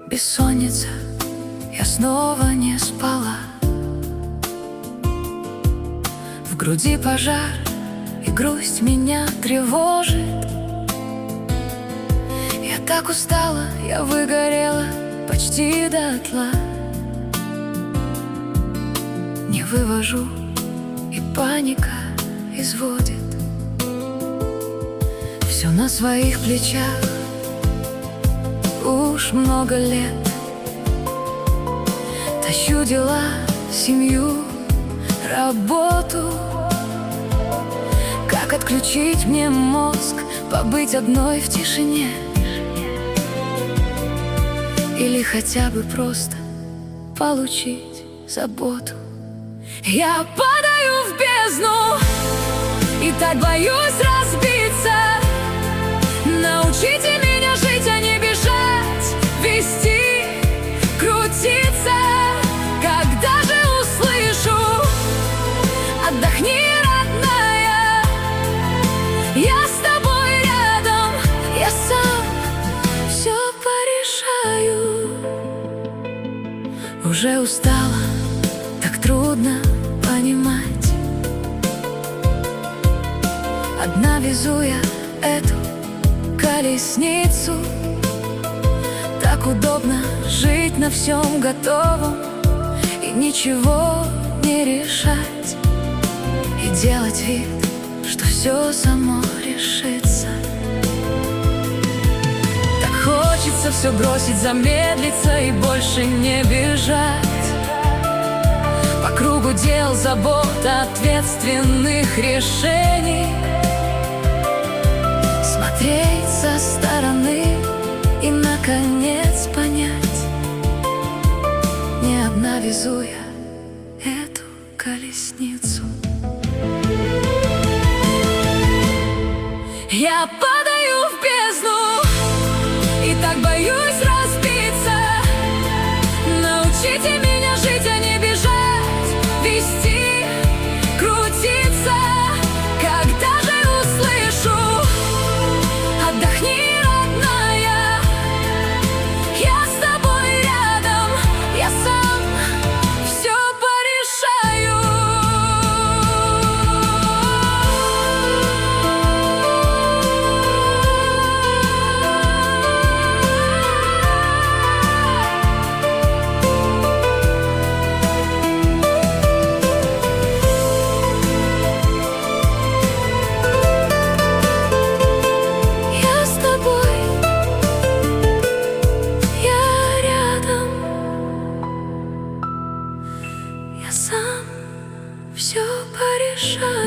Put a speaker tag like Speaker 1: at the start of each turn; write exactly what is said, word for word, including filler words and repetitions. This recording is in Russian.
Speaker 1: бессонница, я снова не спала. В груди пожар, и грусть меня тревожит. Я так устала, я выгорела почти дотла. Не вывожу, и паника изводит. Все на своих плечах уж много лет. Тащу дела, семью, работу. Как отключить мне мозг, побыть одной в тишине? Или хотя бы просто получить заботу? Я падаю в бездну и так боюсь разбиться. Научите меня жить, а не бежать, вести, крутиться. Когда же услышу: отдохни, родная, я с тобой рядом, я сам все порешаю. Уже устала, так трудно понимать. Одна везу я эту колесницу. Так удобно жить на всем готовом и ничего не решать, и делать вид, что все само решится. Так хочется все бросить, замедлиться и больше не бежать по кругу дел, забот, ответственных решений. Смотреть со стороны и, наконец, понять: не одна везу я эту колесницу. Я падаю в бездну и так боюсь разбиться. Научите меня жить, а не бежать, вести, крутиться. Когда же услышу: отдохни, родная, я с тобой рядом, я сам все порешаю. Я с тобой, я рядом, я сам все порешаю.